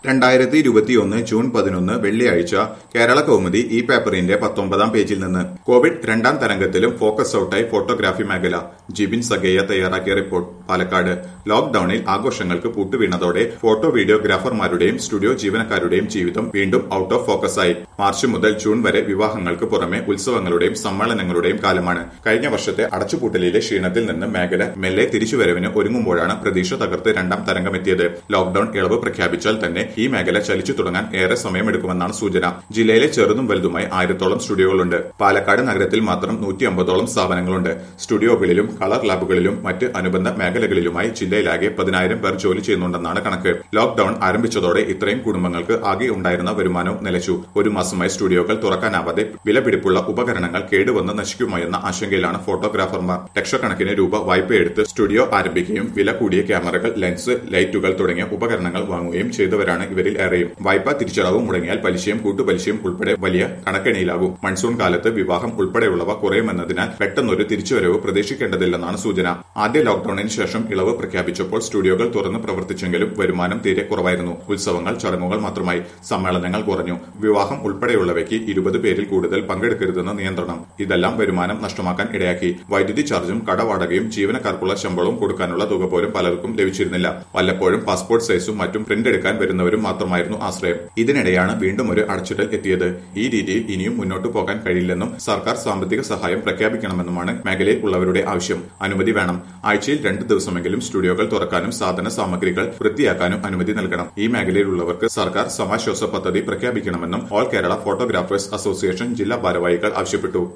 2021 June 11 വെള്ളിയാഴ്ച കേരള കൗമുദി ഈ പേപ്പറിന്റെ 19-ാം പേജിൽ നിന്ന് കോവിഡ് രണ്ടാം തരംഗത്തിലും ഫോക്കസ് ഔട്ടായി ഫോട്ടോഗ്രാഫി മേഖല. ജിബിൻ സഗേയ തയ്യാറാക്കിയ റിപ്പോർട്ട്. പാലക്കാട് ലോക്ഡൌണിൽ ആഘോഷങ്ങൾക്ക് പൂട്ടുവീണതോടെ ഫോട്ടോ വീഡിയോഗ്രാഫർമാരുടെയും സ്റ്റുഡിയോ ജീവനക്കാരുടെയും ജീവിതം വീണ്ടും ഔട്ട് ഓഫ് ഫോക്കസായി. മാർച്ച് മുതൽ ജൂൺ വരെ വിവാഹങ്ങൾക്ക് പുറമെ ഉത്സവങ്ങളുടെയും സമ്മേളനങ്ങളുടെയും കാലമാണ്. കഴിഞ്ഞ വർഷത്തെ അടച്ചുപൂട്ടലിലെ ക്ഷീണത്തിൽ നിന്ന് മേഖല മെല്ലെ തിരിച്ചുവരവിന് ഒരുങ്ങുമ്പോഴാണ് പ്രതീക്ഷ തകർത്ത് രണ്ടാം തരംഗമെത്തിയത്. ലോക്ഡൌൺ ഇളവ് പ്രഖ്യാപിച്ചാൽ തന്നെ ഈ മേഖല ചലിച്ചു തുടങ്ങാൻ ഏറെ സമയമെടുക്കുമെന്നാണ് സൂചന. ജില്ലയിലെ ചെറുതും വലുതുമായി 1000-ഓളം സ്റ്റുഡിയോകളുണ്ട്. പാലക്കാട് നഗരത്തിൽ മാത്രം 150-ഓളം സ്ഥാപനങ്ങളുണ്ട്. സ്റ്റുഡിയോകളിലും കളർ ലാബുകളിലും മറ്റ് അനുബന്ധ മേഖലകളിലുമായി ജില്ലയിലാകെ 10,000 പേർ ജോലി ചെയ്യുന്നുണ്ടെന്നാണ് കണക്ക്. ലോക്ഡൌൺ ആരംഭിച്ചതോടെ ഇത്രയും കുടുംബങ്ങൾക്ക് ആകെ ഉണ്ടായിരുന്ന വരുമാനവും നിലച്ചു. ഒരു മാസമായി സ്റ്റുഡിയോകൾ തുറക്കാനാവാതെ വിലപിടിപ്പുള്ള ഉപകരണങ്ങൾ കേടുവന്ന് നശിക്കുമോ എന്ന ആശങ്കയിലാണ് ഫോട്ടോഗ്രാഫർമാർ. ലക്ഷക്കണക്കിന് രൂപ വായ്പയെടുത്ത് സ്റ്റുഡിയോ ആരംഭിക്കുകയും വില കൂടിയ ക്യാമറകൾ, ലെൻസ്, ലൈറ്റുകൾ തുടങ്ങിയ ഉപകരണങ്ങൾ വാങ്ങുകയും ചെയ്തവരാണ് ഇവരിൽ ഏറെയും. വായ്പാ തിരിച്ചടവ് മുടങ്ങിയാൽ പലിശയും കൂട്ടുപലിശയും ഉൾപ്പെടെ വലിയ കണക്കെണിയിലാകും. മൺസൂൺ കാലത്ത് വിവാഹം ഉൾപ്പെടെയുള്ളവ കുറയുമെന്നതിനാൽ പെട്ടെന്നൊരു തിരിച്ചുവരവ് പ്രതീക്ഷിക്കേണ്ടതില്ലെന്നാണ് സൂചന. ആദ്യ ലോക്ഡൌണിന് ശേഷം ഇളവ് പ്രഖ്യാപിച്ചപ്പോൾ സ്റ്റുഡിയോകൾ തുറന്ന് പ്രവർത്തിച്ചെങ്കിലും വരുമാനം തീരെ കുറവായിരുന്നു. ഉത്സവങ്ങൾ, ചടങ്ങുകൾ മാത്രമായി. സമ്മേളനങ്ങൾ കുറഞ്ഞു. വിവാഹം ഉൾപ്പെടെയുള്ളവയ്ക്ക് 20 പേരിൽ കൂടുതൽ പങ്കെടുക്കരുതെന്ന നിയന്ത്രണം. ഇതെല്ലാം വരുമാനം നഷ്ടമാക്കാൻ ഇടയാക്കി. വൈദ്യുതി ചാർജും കടവാടകയും ജീവനക്കാർക്കുള്ള ശമ്പളവും കൊടുക്കാനുള്ള തുക പോലും പലർക്കും ലഭിച്ചിരുന്നില്ല. വല്ലപ്പോഴും പാസ്പോർട്ട് സൈസും മറ്റും പ്രിന്റ് എടുക്കാൻ വരുന്നവരും മാത്രമായിരുന്നു ആശ്രയം. ഇതിനിടെയാണ് വീണ്ടും ഒരു അടച്ചിടൽ എത്തിയത്. ഈ രീതിയിൽ ഇനിയും മുന്നോട്ടു പോകാൻ കഴിയില്ലെന്നും സർക്കാർ സാമ്പത്തിക സഹായം പ്രഖ്യാപിക്കണമെന്നുമാണ് മേഖലയിൽ ഉള്ളവരുടെ ആവശ്യം. അനുമതി വേണം. ആഴ്ചയിൽ 2 ദിവസമെങ്കിലും സ്റ്റുഡിയോകൾ തുറക്കാനും സാധന സാമഗ്രികൾ വൃത്തിയാക്കാനും അനുമതി നൽകണം. ഈ മേഖലയിലുള്ളവർക്ക് സർക്കാർ സമാശ്വാസ പദ്ധതി പ്രഖ്യാപിക്കണമെന്നും ഓൾ കേരള ഫോട്ടോഗ്രാഫേഴ്സ് അസോസിയേഷൻ ജില്ലാ ഭാരവാഹികൾ ആവശ്യപ്പെട്ടു.